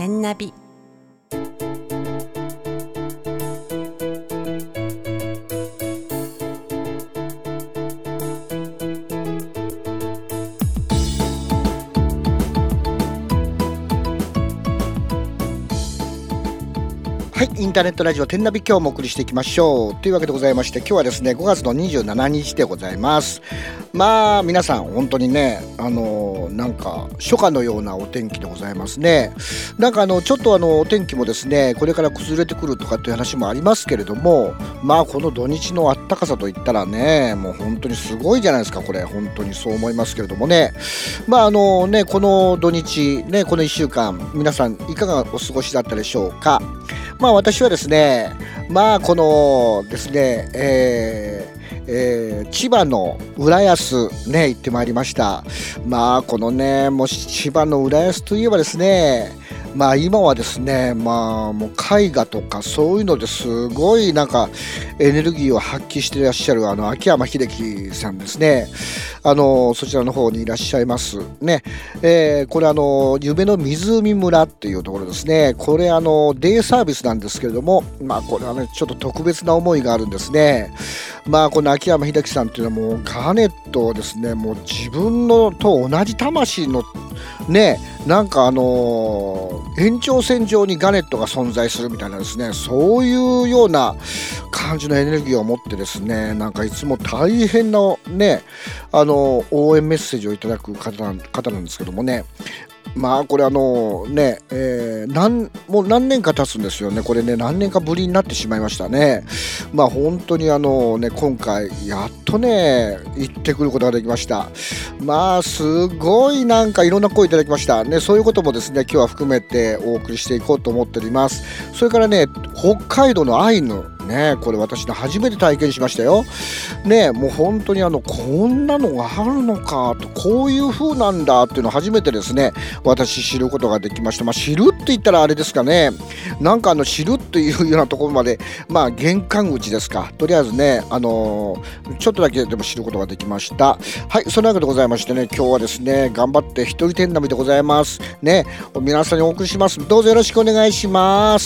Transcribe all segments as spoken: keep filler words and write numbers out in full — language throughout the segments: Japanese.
天ナビ。 はい、インターネットラジオ天ナビ、今日もお送りしていきましょうというわけでございまして、今日はですねごがつのにじゅうしちにちでございます。まあ皆さん本当にね、あのなんか初夏のようなお天気でございますね。なんかあのちょっとあのお天気もですねこれから崩れてくるとかっていう話もありますけれども、まあこの土日の暖かさといったらね、もう本当にすごいじゃないですか。これ本当にそう思いますけれどもね。まああのねこの土日ね、このいっしゅうかん皆さんいかがお過ごしだったでしょうか。まあ私はですね、まあこのですね、えーえー、千葉の浦安ね行ってまいりました。まあこのねもう千葉の浦安といえばですね、まあ今はですね、まあもう絵画とかそういうのですごいなんかエネルギーを発揮していらっしゃるあの秋山秀樹さんですね。あのそちらの方にいらっしゃいますね。えー、これあの夢の湖村っていうところですね。これあのデイサービスなんですけれども、まあこれはねちょっと特別な思いがあるんですね。まあこの秋山秀樹さんっていうのはもうガーネットをですね、もう自分のと同じ魂のね、なんかあのー延長線上にガネットが存在するみたいなですね、そういうような感じのエネルギーを持ってですね、なんかいつも大変なね、あのー応援メッセージをいただく方なん、方なんですけどもね。まあこれあのね、えー、何もう何年か経つんですよね。これね何年かぶりになってしまいましたね。まあ本当にあのね今回やっとね行ってくることができました。まあすごいなんかいろんな声いただきましたね。そういうこともですね今日は含めてお送りしていこうと思っております。それからね北海道のアイヌね、これ私ね初めて体験しましたよ。ね、もう本当にあのこんなのがあるのかと、こういう風なんだっていうのを初めてですね私知ることができました。まあ知るって言ったらあれですかね、なんかあの知るっていうようなところまで、まあ玄関口ですか。とりあえずねあのーちょっとだけでも知ることができました。はい、そのわけでございましてね、今日はですね頑張って一人天ナビでございますね。皆さんにお送りします。どうぞよろしくお願いします。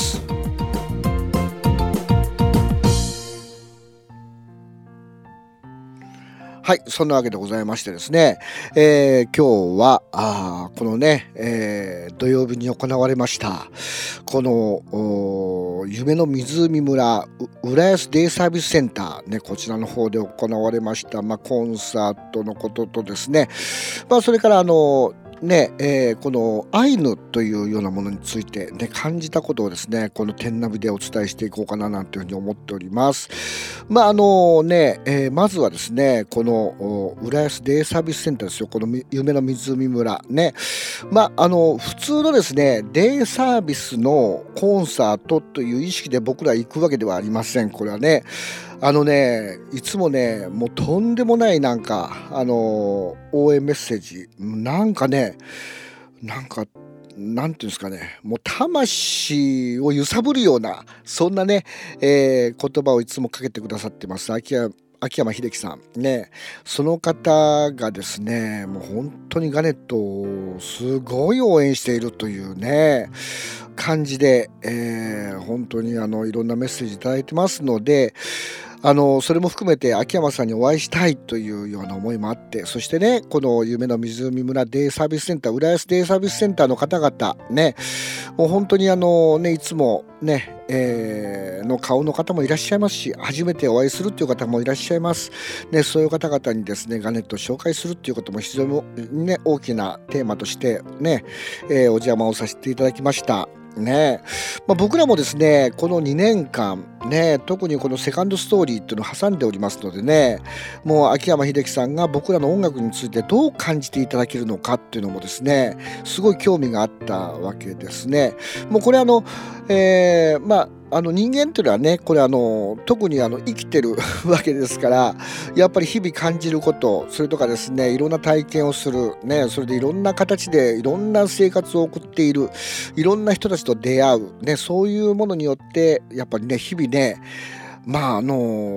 はい、そんなわけでございましてですね、えー、今日はあこのね、えー、土曜日に行われましたこの夢の湖村浦安デイサービスセンターね、こちらの方で行われました、まあ、コンサートのこととですね、まあ、それからあのねえー、このアイヌというようなものについて、ね、感じたことをですねこの天ナビでお伝えしていこうかななんていうふうに思っております。まああのね、えー、まずはですねこの浦安デイサービスセンターですよ。この夢の湖村ね、まああの普通のですねデイサービスのコンサートという意識で僕ら行くわけではありません。これはねあのねいつもねもうとんでもないなんかあの応援メッセージなんかねなんかなんていうんですかね、もう魂を揺さぶるようなそんなね、えー言葉をいつもかけてくださってます秋山秋山秀樹さんね。その方がですねもう本当にガネットをすごい応援しているというね感じで、えー本当にあのいろんなメッセージいただいてますので、あのそれも含めて秋山さんにお会いしたいというような思いもあって、そしてねこの夢の湖村デイサービスセンター浦安デイサービスセンターの方々ね、もう本当にあのねいつもね、えーの顔の方もいらっしゃいますし、初めてお会いするという方もいらっしゃいますね。そういう方々にですねガネットを紹介するということも非常にね大きなテーマとしてね、えーお邪魔をさせていただきましたね。まあ、僕らもですねこのにねんかんね、特にこのセカンドストーリーっていうのを挟んでおりますのでね、もう秋山秀樹さんが僕らの音楽についてどう感じていただけるのかっていうのもですねすごい興味があったわけですね。もうこれあの、えー、まああの人間っていうのはねこれあの特にあの生きてるわけですから、やっぱり日々感じること、それとかですねいろんな体験をするね、それでいろんな形でいろんな生活を送っているいろんな人たちと出会うね、そういうものによってやっぱりね日々ねまああの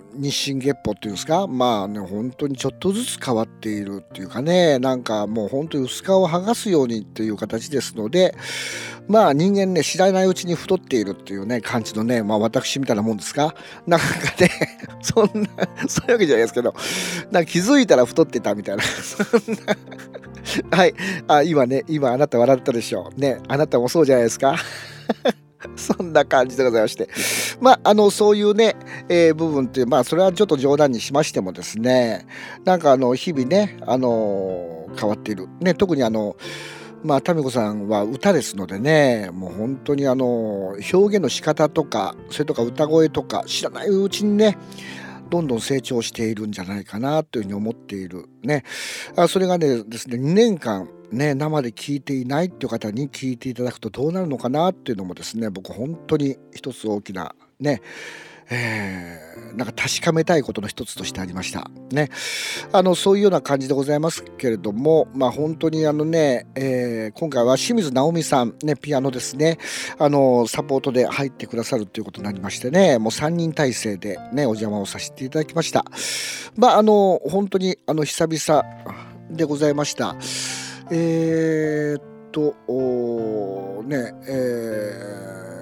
日進月歩っていうんですか、まあね、本当にちょっとずつ変わっているっていうかね、なんかもう本当に薄皮を剥がすようにっていう形ですので、まあ人間ね、知らないうちに太っているっていうね、感じのね、まあ私みたいなもんですか。なんかね、そんな、そういうわけじゃないですけど、なんか気づいたら太ってたみたいな、そんな、はい、あ、今ね、今あなた笑ったでしょう。ね、あなたもそうじゃないですか。そんな感じでございまして。まあ、あの、そういうね、えー部分って、まあ、それはちょっと冗談にしましてもですね、なんかあの、日々ね、あのー変わっている。ね、特にあの、まあ、タミコさんは歌ですのでね、もう本当にあの、表現の仕方とか、それとか歌声とか、知らないうちにね、どんどん成長しているんじゃないかなというふうに思っているね。あ、それがねですね、にねんかんね、生で聞いていないっていう方に聞いていただくとどうなるのかなっていうのもですね、僕本当に一つ大きなね、えーなんか確かめたいことの一つとしてありました。ね。あの、そういうような感じでございますけれども、まあ本当にあのね、えー今回は清水直美さん、ね、ピアノですね、あの、サポートで入ってくださるということになりましてね、もうさんにん体制でね、お邪魔をさせていただきました。まあ、あの、本当にあの、久々でございました。えーっと、おーね、えー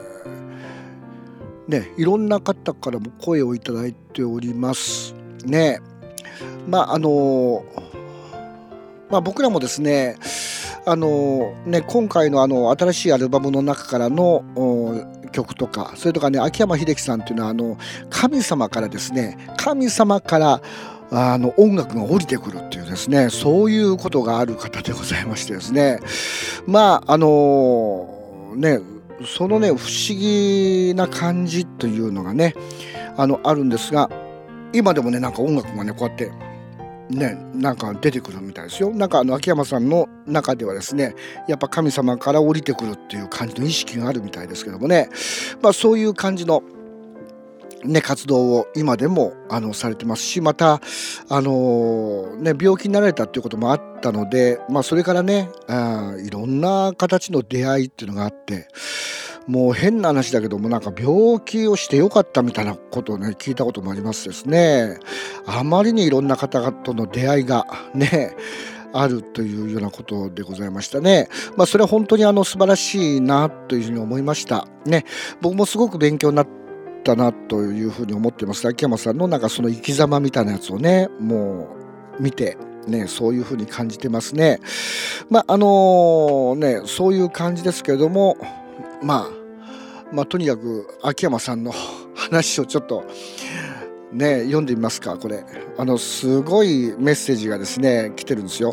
ね、いろんな方からも声をいただいておりますね。まああのまあ、僕らもですね、あのね、今回のあの新しいアルバムの中からのお曲とか、それとかね、秋山秀樹さんっていうのはあの神様からですね、神様からあの音楽が降りてくるっていうですね、そういうことがある方でございましてですね、まああのね、そのね、不思議な感じというのがね、あのあるんですが、今でもね、なんか音楽がね、こうやってね、なんか出てくるみたいですよ。なんかあの秋山さんの中ではですね、やっぱ神様から降りてくるっていう感じの意識があるみたいですけどもね、まあそういう感じのね、活動を今でもあのされてますし、またあのね、病気になられたっていうこともあったので、まあそれからね、あーいろんな形の出会いっていうのがあって、もう変な話だけども、なんか病気をしてよかったみたいなことをね、聞いたこともありますですね。あまりにいろんな方々との出会いがね、あるというようなことでございましたね。まあそれは本当にあの素晴らしいなというふうに思いましたね。僕もすごく勉強になったなというふうに思ってます。秋山さんのなんかその生き様みたいなやつをね、もう見てね、そういうふうに感じてますね。まああのね、そういう感じですけれども、まあまあとにかく秋山さんの話をちょっとね、読んでみますか。これあのすごいメッセージがですね来てるんですよ。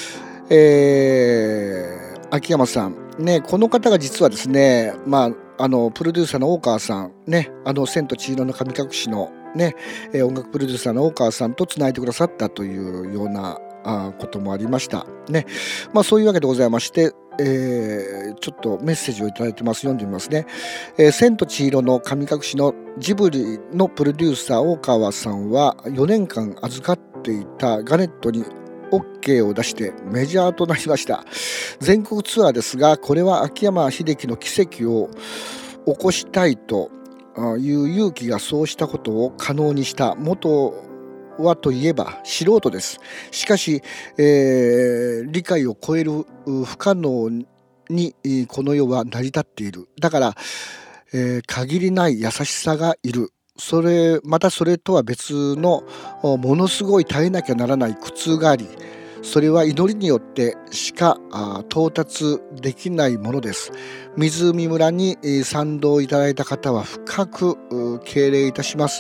えー秋山さんね、この方が実はですね、まああのプロデューサーの大川さんね、あの千と千尋の神隠しのね、えー音楽プロデューサーの大川さんとつないでくださったというようなあこともありましたね。まあそういうわけでございまして、えーちょっとメッセージをいただいてます。読んでみますね。えー千と千尋の神隠しのジブリのプロデューサー大川さんはよねんかん預かっていたガネットに OK を出してメジャーとなりました。全国ツアーですが、これは秋山秀樹の奇跡を起こしたいとあいう勇気がそうしたことを可能にした。元はといえば素人です。しかし、えー理解を超えるう不可能にえーこの世は成り立っている。だから、えー限りない優しさがいる。それまたそれとは別のおものすごい耐えなきゃならない苦痛があり、それは祈りによってしかあ到達できないものです。湖村にえー賛同いただいた方は深くう敬礼いたします。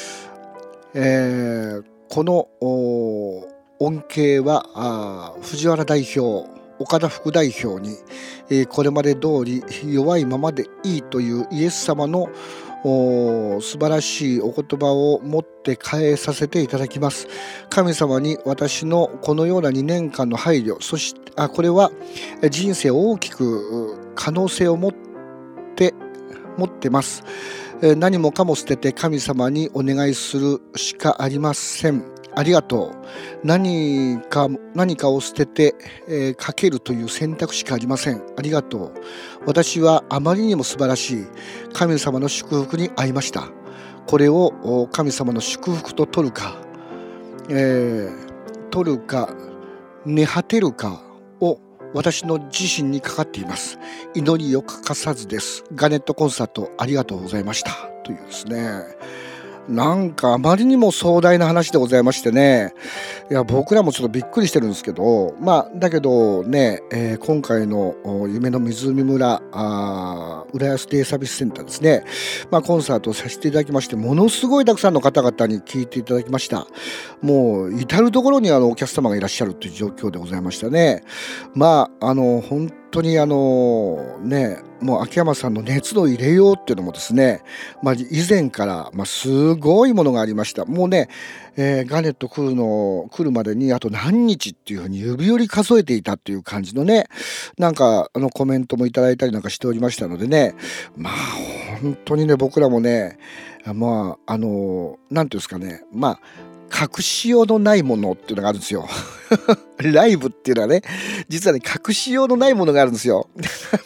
えーこのお恩恵はあ藤原代表、岡田副代表に、えーこれまで通り弱いままでいいというイエス様のお素晴らしいお言葉を持って返えさせていただきます。神様に私のこのようなにねんかんの配慮、そしてあこれはえ人生を大きくう可能性を持って持ってます。えー何もかも捨てて神様にお願いするしかありません。ありがとう。何か何かを捨てて、えーかけるという選択しかありません。ありがとう。私はあまりにも素晴らしい神様の祝福に遭いました。 これを神様の祝福と取るか、えー、取るか根果てるかを私の自身にかかっています。祈りを欠かさずです。ガネットコンサートありがとうございましたというですね、なんかあまりにも壮大な話でございましてね、いや僕らもちょっとびっくりしてるんですけど、まあだけどね、えー今回のお夢の湖村あー浦安デイサービスセンターですね、まあ、コンサートをさせていただきまして、ものすごいたくさんの方々に聞いていただきました。もう至る所にあのお客様がいらっしゃるという状況でございましたね。まああの本当にあのね、もう秋山さんの熱の入れようっていうのもですね、まあ、以前から、まあ、すごいものがありました。もうね、えーガネット来るの来るまでにあと何日っていうふうに指折り数えていたっていう感じのね、なんかあのコメントもいただいたりなんかしておりましたのでね、まあ本当にね、僕らもね、まああのなんていうんですかね、まあ隠しようのないものっていうのがあるんですよ。ライブっていうのはね、実はね、隠しようのないものがあるんですよ。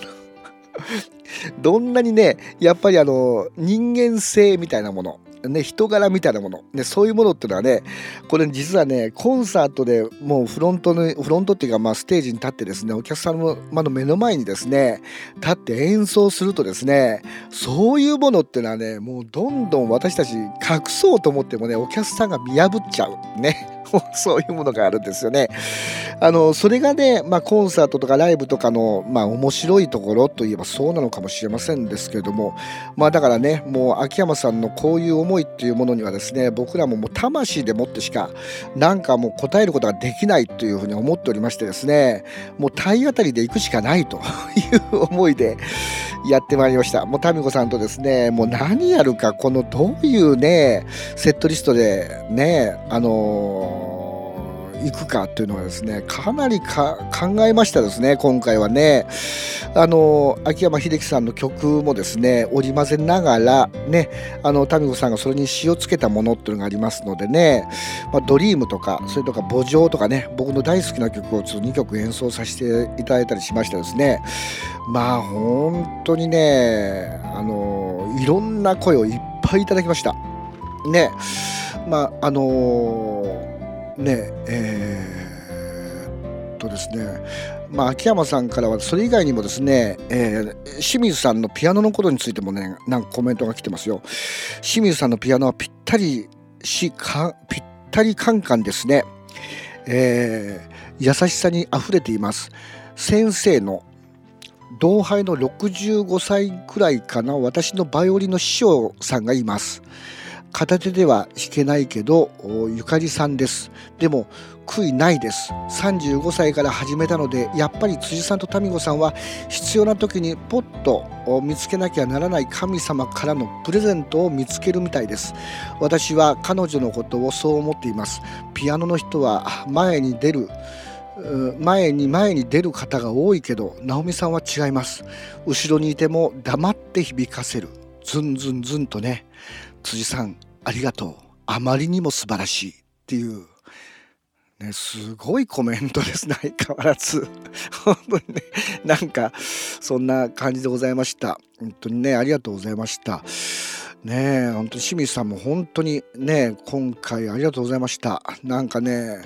どんなにね、やっぱりあの人間性みたいなもの、ね、人柄みたいなもの、ね、そういうものっていうのはね、これ実はね、コンサートでもうフロントのフロントっていうか、まあステージに立ってですね、お客様の目の前にですね立って演奏するとですね、そういうものっていうのはね、もうどんどん私たち隠そうと思ってもね、お客さんが見破っちゃうね。そういうものがあるんですよね。あのそれがね、まあ、コンサートとかライブとかの、まあ、面白いところといえばそうなのかもしれませんですけれども、まあだからね、もう秋山さんのこういう思いっていうものにはですね、僕らももう魂でもってしかなんかもう答えることができないというふうに思っておりましてですね、もう体当たりで行くしかないという思いでやってまいりました。もうタミコさんとですね、もう何やるか、このどういうねセットリストでね、あのー行くかっていうのはですね、かなりか考えましたですね。今回はね、あの秋山秀樹さんの曲もですね織り交ぜながらね、あのタミコさんがそれに詞をつけたものっていうのがありますのでね、まあ、ドリームとかそれとか墓場とかね、僕の大好きな曲をちょっとにきょく演奏させていただいたりしましたですね。まあ本当にね、あのいろんな声をいっぱいいただきましたね。まああのねえー、っとですね、まあ、秋山さんからはそれ以外にもですね、えー清水さんのピアノのことについてもね、なんかコメントが来てますよ。清水さんのピアノはぴったりしかぴったりカンカンですね。えー優しさにあふれています。先生の同輩のろくじゅうごさいくらいかな、私のバイオリンの師匠さんがいます。片手では弾けないけどゆかりさんです。でも悔いないです。さんじゅうごさいから始めたので、やっぱり辻さんとタミゴさんは必要な時にポッと見つけなきゃならない神様からのプレゼントを見つけるみたいです。私は彼女のことをそう思っています。ピアノの人は前に出る前に前に出る方が多いけど、直美さんは違います。後ろにいても黙って響かせる。ズンズンズンとね。辻さんありがとう、あまりにも素晴らしいっていう、ね、すごいコメントですね。相変わらず本当にね、なんかそんな感じでございました。本当にね、ありがとうございましたね。本当に清水さんも本当にね、今回ありがとうございました。なんかね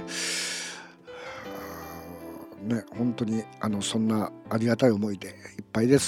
ね、本当にあのそんなありがたい思いでいっぱいです。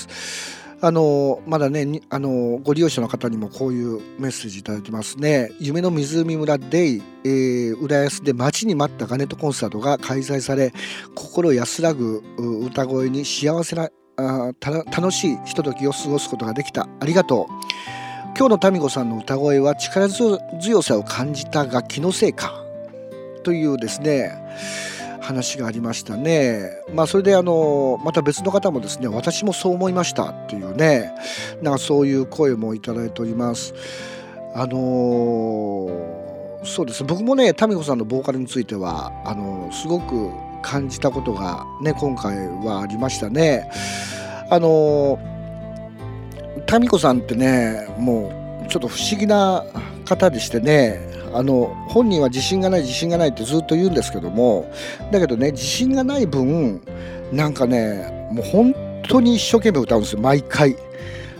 あのまだね、あのご利用者の方にもこういうメッセージいただいてますね。夢の湖村デイ、えー、浦安で待ちに待ったガネットコンサートが開催され、心安らぐ歌声に幸せなあた楽しいひとときを過ごすことができた。ありがとう。今日のタミゴさんの歌声は力強さを感じたが気のせいかというですね話がありましたね。まあそれであのまた別の方もですね、私もそう思いましたっていうね、なんかそういう声もいただいております。あのーそうです、僕もねタミコさんのボーカルについてはあのすごく感じたことがね今回はありましたね。あのタミコさんってね、もうちょっと不思議な方でしてね、あの本人は自信がない自信がないってずっと言うんですけども、だけどね、自信がない分なんかね、もう本当に一生懸命歌うんですよ、毎回。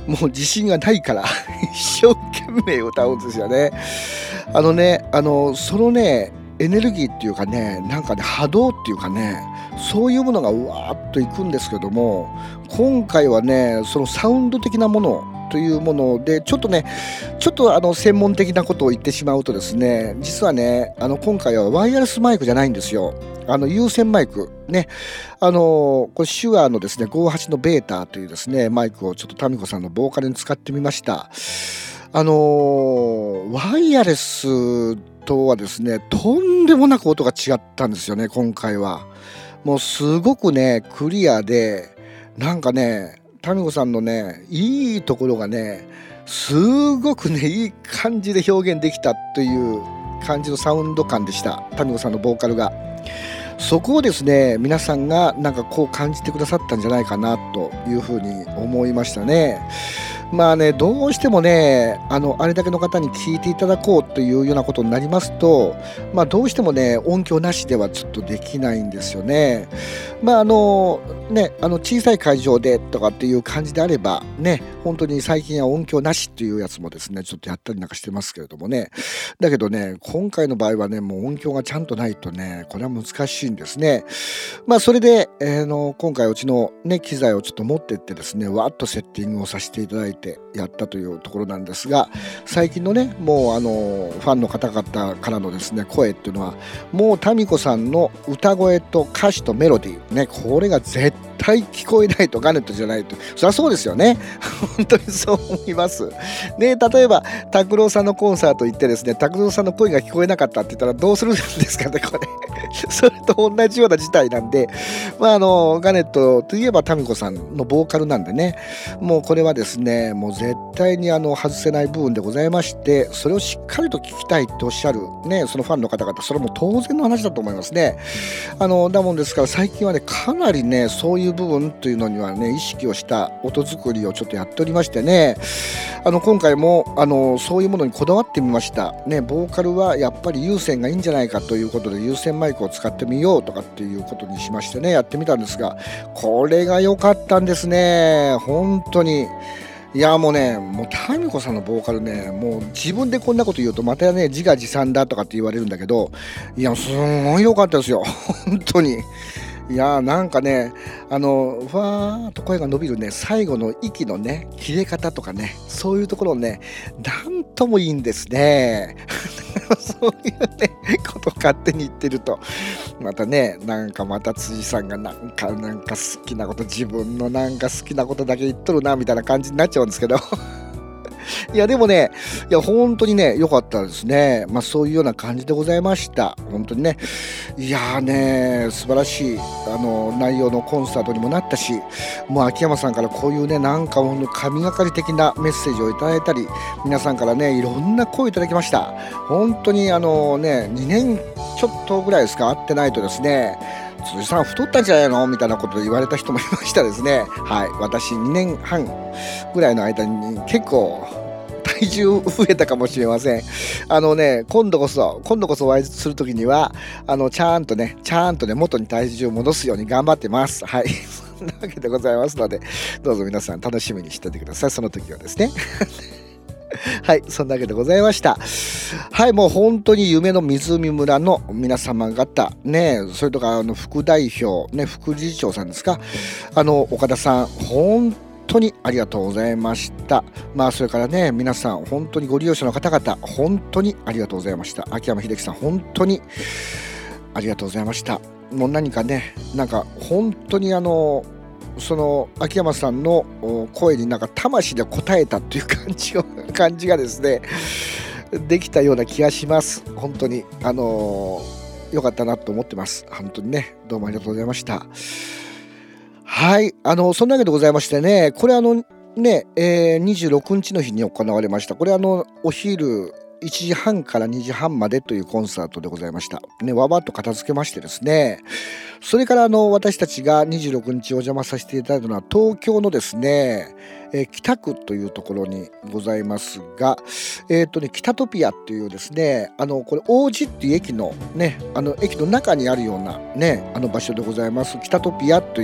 もう自信がないから一生懸命歌うんですよね。あのね、あのそのねエネルギーっていうかね、なんかね波動っていうかね、そういうものがうわーっといくんですけども、今回はねそのサウンド的なものというもので、ちょっとねちょっとあの専門的なことを言ってしまうとですね、実はねあの今回はワイヤレスマイクじゃないんですよ。あの有線マイクね、あのこれ手話のですねごじゅうはちのベータというですねマイクをちょっとタミコさんのボーカルに使ってみました。あのワイヤレスとはですねとんでもなく音が違ったんですよね。今回はもうすごくねクリアで、なんかねタミコさんのねいいところがねすごくねいい感じで表現できたという感じのサウンド感でした。タミコさんのボーカルが、そこをですね皆さんがなんかこう感じてくださったんじゃないかなというふうに思いましたね。まあね、どうしてもねあのあれだけの方に聞いていただこうというようなことになりますと、まあどうしてもね音響なしではちょっとできないんですよね。まああのねあの小さい会場でとかっていう感じであればね、本当に最近は音響なしっていうやつもですねちょっとやったりなんかしてますけれどもね。だけどね今回の場合はねもう音響がちゃんとないとねこれは難しいんですね。まあそれで、えー、の今回うちのね機材をちょっと持ってってですねわっとセッティングをさせていただいてやったというところなんですが、最近のねもうあのファンの方々からのですね声っていうのはもうタミコさんの歌声と歌詞とメロディーね、これが絶対聞こえないとガネットじゃないと、そりゃそうですよね本当にそう思いますね。例えば拓郎さんのコンサート行ってですね拓郎さんの声が聞こえなかったって言ったらどうするんですかねこれそれと同じような事態なんで、まああのガネットといえばタミコさんのボーカルなんでね、もうこれはですねもう絶対にあの外せない部分でございまして、それをしっかりと聞きたいとおっしゃるねそのファンの方々、それも当然の話だと思いますね。あのだもんですから最近はねかなりねそういう部分というのにはね意識をした音作りをちょっとやっておりましてね、あの今回もあのそういうものにこだわってみましたね。ボーカルはやっぱり有線がいいんじゃないかということで有線マイクを使ってみようとかっていうことにしましてねやってみたんですが、これが良かったんですね本当に。いやもうねもうタミコさんのボーカルね、もう自分でこんなこと言うとまたね自画自賛だとかって言われるんだけど、いやすごい良かったですよ本当に。いやーなんかねあのふわーっと声が伸びるね最後の息のね切れ方とかね、そういうところねなんともいいんですねそういうねこと勝手に言ってるとまたねなんかまた辻さんがなんかなんか好きなこと自分のなんか好きなことだけ言っとるなみたいな感じになっちゃうんですけどいやでもねいや本当にね良かったですね。まあそういうような感じでございました本当にね。いやーね素晴らしいあの内容のコンサートにもなったし、もう秋山さんからこういうねなんかほんと神がかり的なメッセージをいただいたり、皆さんからねいろんな声をいただきました。本当にあのねにねんちょっとぐらいですか会ってないとですね、辻さん太ったんじゃないのみたいなことで言われた人もいましたですね。はい、私にねんはんぐらいの間に結構体重増えたかもしれません。あのね今度こそ今度こそお会いするときにはあのちゃんとねちゃんとね元に体重を戻すように頑張ってます。はいそんなわけでございますので、どうぞ皆さん楽しみにしててください。その時はですねはい、そんなわけでございました。はい、もう本当に夢の湖村の皆様方ね、それとかあの副代表ね副理事長さんですか、あの岡田さん本当にありがとうございました。まあそれからね皆さん本当にご利用者の方々本当にありがとうございました。秋山秀樹さん本当にありがとうございました。もう何かねなんか本当にあのその秋山さんの声になんか魂で応えたっていう感じを感じがですねできたような気がします。本当にあの良かったなと思ってます。本当にねどうもありがとうございました。はい、あのそんなわけでございましてね、これあのね、えー、にじゅうろくにちの日に行われました。これあのお昼いちじはんからにじはんまでというコンサートでございました。ね、わわっと片付けましてですね、それからあの私たちがにじゅうろくにちお邪魔させていただいたのは東京のですね、えー、北区というところにございますが、えーとね、北トピアっていうですね、あのこれ王子っていう駅のね、あの駅の中にあるようなね、あの場所でございます北トピアという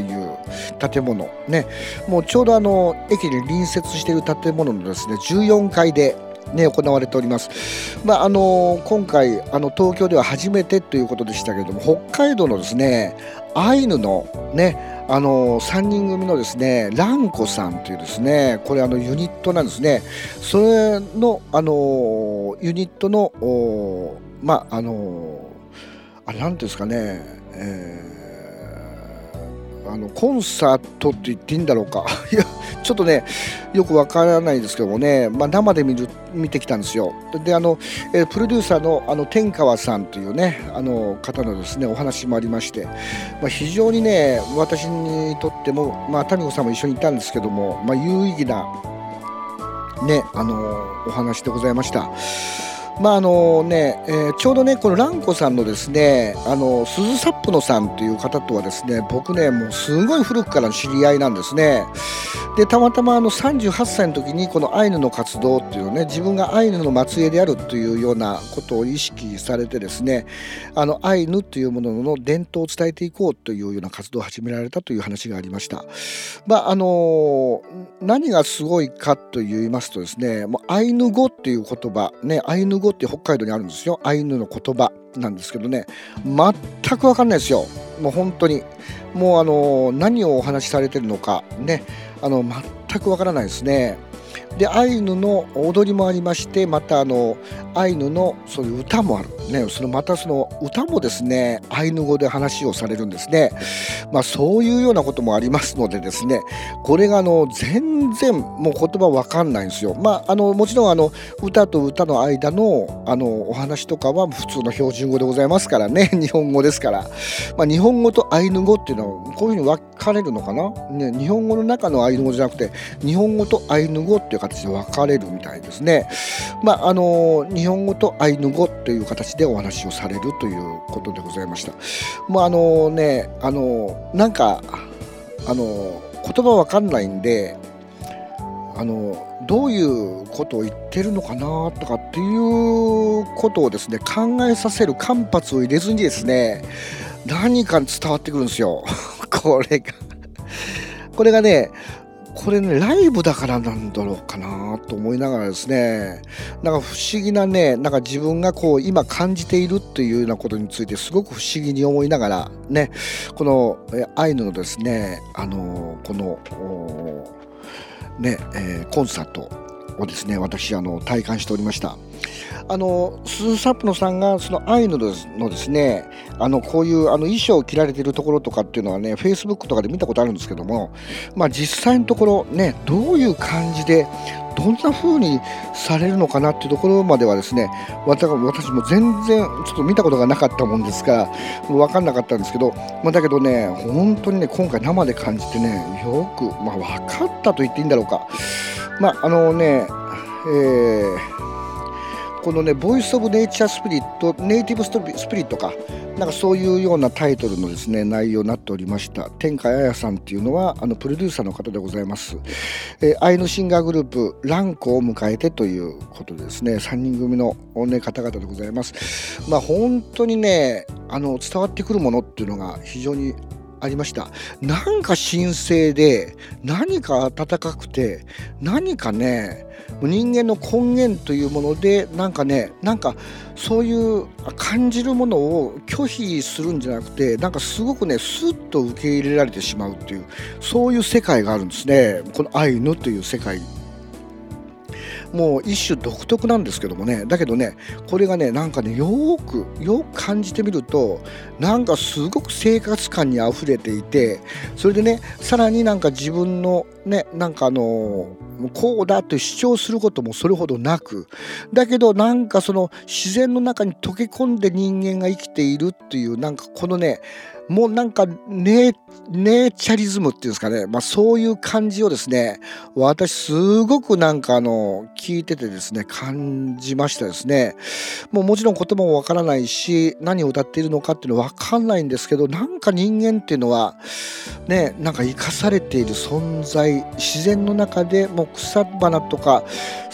建物ね、もうちょうどあの駅に隣接している建物のですねじゅうよんかいでね、行われております。まああの今回あの東京では初めてということでしたけれども、北海道のですねアイヌのねあのさんにん組のですねランコさんというですね、これあのユニットなんですね。それのあのユニットのおまああのあれなんていうんですかね、えーあのコンサートって言っていいんだろうかいやちょっとねよくわからないですけどもね、まあ、生で見る見てきたんですよ。であの、えープロデューサーのあの天川さんというねあの方のですねお話もありまして、まあ、非常にね私にとっても、まあ、谷子さんも一緒にいたんですけども、まあ、有意義なねあのお話でございました。まああのねえーちょうどねこのランコさんのですねあの鈴サップのさんという方とはですね僕ねもうすごい古くからの知り合いなんですね。でたまたまあのさんじゅうはっさいの時にこのアイヌの活動っていうのね、自分がアイヌの末裔であるというようなことを意識されてですね、あのアイヌというものの伝統を伝えていこうというような活動を始められたという話がありました。まああの何がすごいかと言いますとですね、もうアイヌ語っていう言葉ね、アイヌ語って北海道にあるんですよ。アイヌの言葉なんですけどね、全く分かんないですよ。もう本当にもうあの何をお話しされてるのかね、あの全くわからないですね。でアイヌの踊りもありまして、またあのアイヌのそういう歌もあるね、そのまたその歌もですねアイヌ語で話をされるんですね。まあそういうようなこともありますのでですね、これがあの全然もう言葉わかんないんですよ。まああのもちろんあの歌と歌の間のあのお話とかは普通の標準語でございますからね日本語ですから、まあ、日本語とアイヌ語っていうのはこういうふうに分かれるのかな、ね、日本語の中のアイヌ語じゃなくて日本語とアイヌ語っていう形で分かれるみたいですね。まああの日本語とアイヌ語という形でお話をされるということでございました。まああのねあのなんかあの言葉わかんないんで、あのどういうことを言ってるのかなとかっていうことをですね考えさせる間髪を入れずにですね何か伝わってくるんですよこれがこれがねこれねライブだからなんだろうかなと思いながらですね、なんか不思議なね、なんか自分がこう今感じているっていうようなことについてすごく不思議に思いながらね、このえアイヌのですねあのこのおね、えーコンサートをですね私あの体感しておりました。あのスーサップノさんがそのアイヌのですのですねあのこういうあの衣装を着られているところとかっていうのはねフェイスブックとかで見たことあるんですけども、まあ実際のところねどういう感じでどんな風にされるのかなっていうところまではですね私私も全然ちょっと見たことがなかったもんですから分かんなかったんですけど、まあ、だけどね本当にね今回生で感じてねよく、まあ、分かったと言っていいんだろうか。まああのねえーこのね、ボイス・オブ・ネイチャー・スピリット、ネイティブ・スピリットか、なんかそういうようなタイトルのですね、内容になっておりました。天海彩さんっていうのは、あのプロデューサーの方でございます。えーアイヌシンガーグループ、ランコを迎えてということでですね、さんにん組の、ね、方々でございます。まあ本当にね、あの伝わってくるものっていうのが非常にありました。なんか神聖で、何か温かくて、何かね、人間の根源というもので、なんかね、なんかそういう感じるものを拒否するんじゃなくて、なんかすごくね、スッと受け入れられてしまうっていう、そういう世界があるんですね。このアイヌという世界。もう一種独特なんですけどもね、だけどねこれがねなんかねよーくよく感じてみるとなんかすごく生活感にあふれていて、それでねさらになんか自分のねなんかあのこうだと主張することもそれほどなく、だけどなんかその自然の中に溶け込んで人間が生きているっていうなんかこのねもうなんかネネーチャリズムっていうんですかね、まあ、そういう感じをですね私すごくなんかあの聞いててですね感じましたですね。もうもちろん言葉もわからないし何を歌っているのかっていうのはわかんないんですけど、なんか人間っていうのはねなんか生かされている存在、自然の中でもう草花とか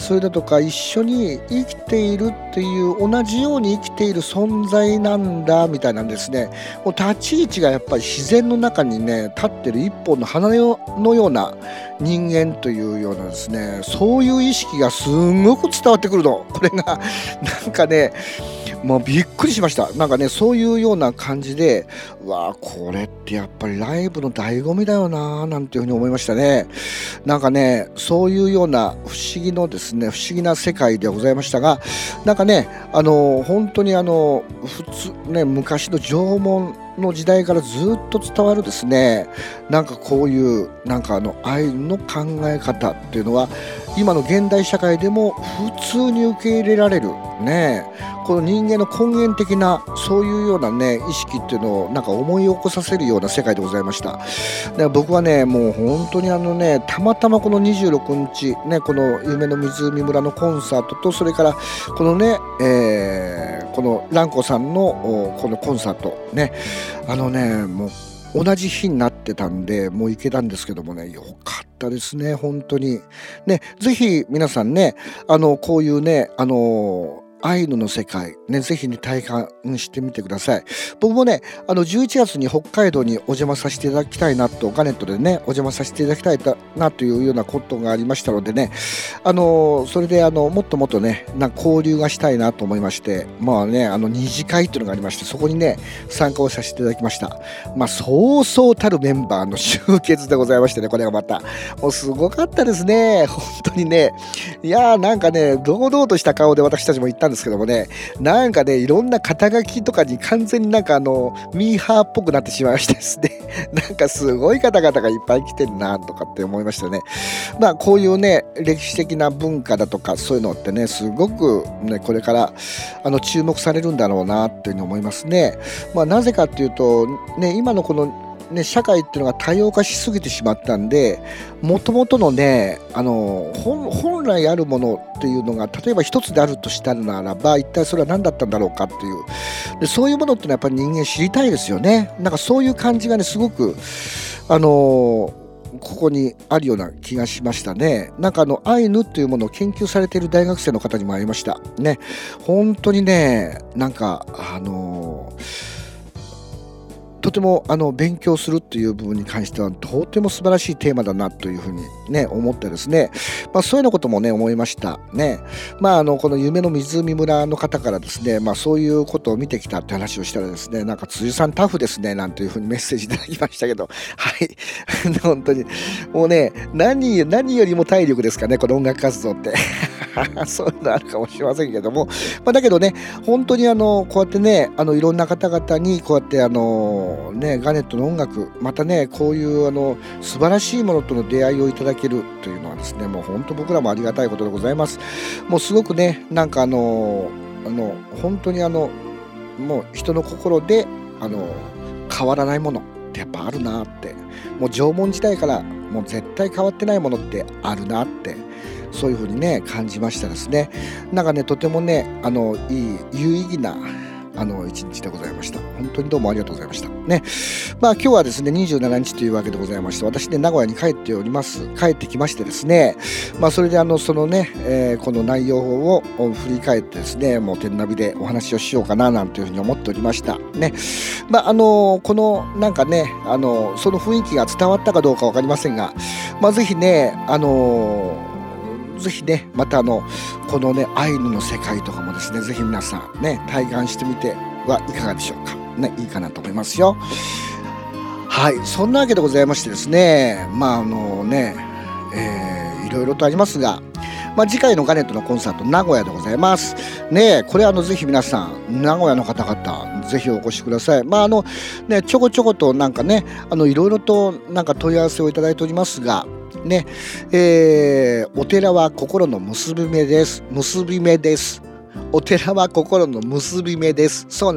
それだとか一緒に生きているっていう同じように生きている存在なんだみたいなんですね。もう立ち位置がやっぱり自然の中にね立ってる一本の花のような人間というようなですね、そういう意識がすごく伝わってくるの。これがなんかねもうびっくりしました。なんかねそういうような感じで、うわーこれってやっぱりライブの醍醐味だよなーなんていうふうに思いましたね。なんかねそういうような不思議のですね不思議な世界でございましたが、なんかねあの本当にあの普通ね昔の縄文の時代からずっと伝わるですね、なんかこういうなんかあの愛の考え方っていうのは今の現代社会でも普通に受け入れられるね、この人間の根源的なそういうようなね意識っていうのをなんか思い起こさせるような世界でございました。で僕はねもう本当にあのねたまたまこのにじゅうろくにちねこの夢の湖村のコンサートと、それからこのね、えー、この蘭子さんのこのコンサートね、あのねもう同じ日になってたんでもう行けたんですけどもね、よかったですね本当にね。ぜひ皆さんねあのこういうねあのアイヌの世界ねぜひね体感してみてください。僕もねあのじゅういちがつに北海道にお邪魔させていただきたいなと、ガネットでねお邪魔させていただきたいなというようなことがありましたのでね、あのそれであのもっともっとねなんか交流がしたいなと思いまして、まあねあの二次会っていうのがありまして、そこにね参加をさせていただきました。まあそうそうたるメンバーの集結でございましてね、これがまたもうすごかったですね本当にね。いやーなんかね堂々とした顔で私たちも行ったんですけどもね、なんかねいろんな肩書きとかに完全になんかあのミーハーっぽくなってしまいましてですねなんかすごい方々がいっぱい来てるなとかって思いましたね。まあこういうね歴史的な文化だとかそういうのってねすごくねこれからあの注目されるんだろうなっていうふうに思いますね。まあなぜかっていうとね今のこのね、社会っていうのが多様化しすぎてしまったんで、もともとのねあの 本, 本来あるものっていうのが例えば一つであるとしたならば一体それは何だったんだろうかっていうで、そういうものってのはやっぱり人間知りたいですよね。なんかそういう感じがねすごくあのここにあるような気がしましたね。なんかあのアイヌっていうものを研究されている大学生の方にも会いましたね。本当にねなんかあのとてもあの勉強するっていう部分に関してはとても素晴らしいテーマだなというふうにね思ってですね、まあ、そういうようなこともね思いましたね。まああのこの夢の湖村の方からですね、まあそういうことを見てきたって話をしたらですね、なんか辻さんタフですねなんていうふうにメッセージいただきましたけど、はい本当にもうね何何よりも体力ですかねこの音楽活動ってそういうのあるかもしれませんけども、まあ、だけどね本当にあのこうやってねあのいろんな方々にこうやってあのねガネットの音楽またねこういうあの素晴らしいものとの出会いをいただけるというのはですねもう本当僕らもありがたいことでございます。もうすごくねなんかあのあの本当にあのもう人の心であの変わらないものってやっぱあるなって、もう縄文時代からもう絶対変わってないものってあるなってそういう風にね感じましたですね。なんかねとてもねあのいい有意義なあの一日でございました。本当にどうもありがとうございましたね。まあ今日はですねにじゅうしちにちというわけでございまして、私ね名古屋に帰っております帰ってきましてですね、まあそれであのそのね、えー、この内容を振り返ってですねもう天ナビでお話をしようかななんていうふうに思っておりましたね。まああのこのなんかねあのその雰囲気が伝わったかどうかわかりませんが、まあぜひねあのぜひねまたあのこのねアイヌの世界とかもですねぜひ皆さんね体感してみてはいかがでしょうかね、いいかなと思いますよ。はい、そんなわけでございましてですねまああのね、えー、いろいろとありますが、まあ、次回のガネットのコンサート名古屋でございますね。これあのぜひ皆さん名古屋の方々ぜひお越しください。まああのねちょこちょことなんかねあのいろいろとなんか問い合わせをいただいておりますがね、えー、お寺は心の結び目です結び目ですお寺は心の結び目です。そうねんじ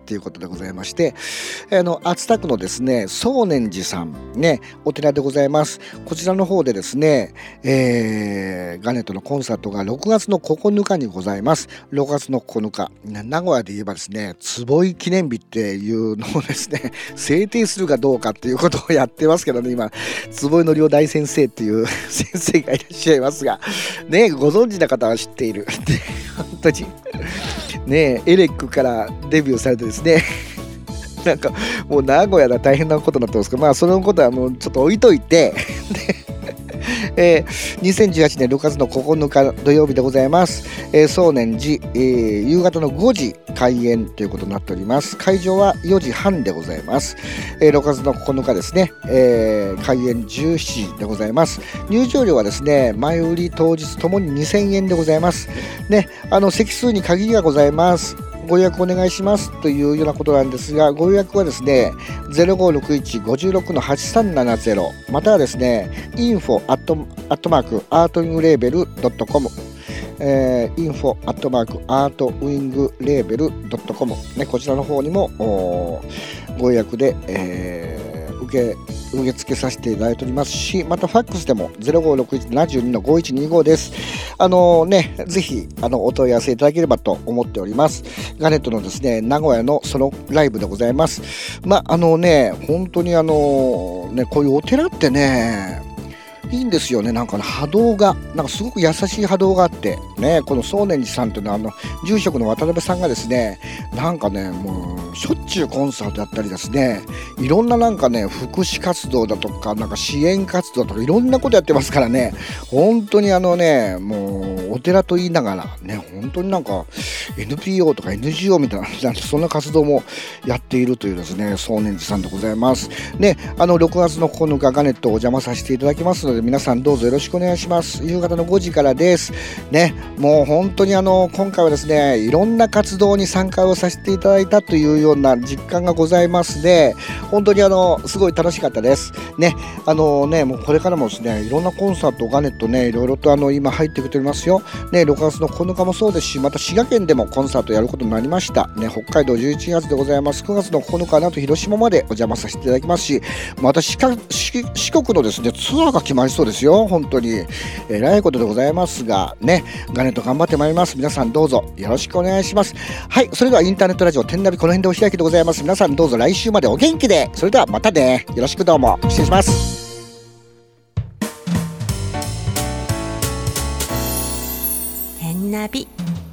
っていうことでございまして、あの熱田区のですね宗念寺さんねお寺でございます。こちらの方でですね、えー、ガネットのコンサートがろくがつのここのかにございます。ろくがつのここのか、名古屋で言えばですね坪井記念日っていうのをですね制定するかどうかっていうことをやってますけどね、今坪井の良大先生っていう先生がいらっしゃいますがね、ご存知な方は知っている本当にね、エレックからデビューされてですねなんかもう名古屋で大変なことになってますけど、まあそのことはもうちょっと置いといてえー、にせんじゅうはちねんろくがつのここのか土曜日でございます。えー、宗念寺、えー、夕方のごじ開演ということになっております。会場はよじはんでございます。えー、ろくがつのここのかですね、えー、開演じゅうしちじでございます。入場料はですね前売り当日ともににせんえんでございますね。あの席数に限りがございます。ご予約お願いしますというようなことなんですが、ご予約はですね ゼロごろくいち ごろく はちさんななゼロ またはですね インフォ アットマーク アートウィングレーベル ドットコム えー、インフォ アットマーク アートウィングレーベル ドットコム ね、こちらの方にもご予約で、えー、受け受付させていただいておりますし、またファックスでも ゼロごろくいち ななに ごいちにご です。あのね、ぜひあのお問い合わせいただければと思っております。ガネットのですね名古屋のソロライブでございます。まあのね本当にあのねこういうお寺ってねいいんですよね。なんか、ね、波動がなんかすごく優しい波動があってね、この宗念寺さんというのはあの住職の渡辺さんがですねなんかねもうしょっちゅうコンサートやったりですね、いろんななんかね福祉活動だとかなんか支援活動とかいろんなことやってますからね、本当にあのねもうお寺と言いながらね本当になんか エヌピーオー とか エヌジーオー みたいなそんな活動もやっているというですね宗念寺さんでございますね。あのろくがつのここのかガネットお邪魔させていただきますので、皆さんどうぞよろしくお願いします。夕方のごじからですね。もう本当にあの今回はですねいろんな活動に参加をさせていただいたというような実感がございますね。本当にあのすごい楽しかったですね。あのねもうこれからもですねいろんなコンサートガネットねいろいろとあの今入ってきておりますよね。ろくがつのここのかもそうですし、また滋賀県でもコンサートやることになりましたね。北海道じゅういちがつでございます。くがつのここのかなと広島までお邪魔させていただきますし、また四国のですねツアーが決まりそうですよ。本当にえらいことでございますがね、ガネット頑張ってまいります。皆さんどうぞよろしくお願いします。はい、それではインターネットラジオ天ナビこの辺でお開きでございます。皆さんどうぞ来週までお元気で。それではまたね、よろしくどうも失礼します。 天ナビ。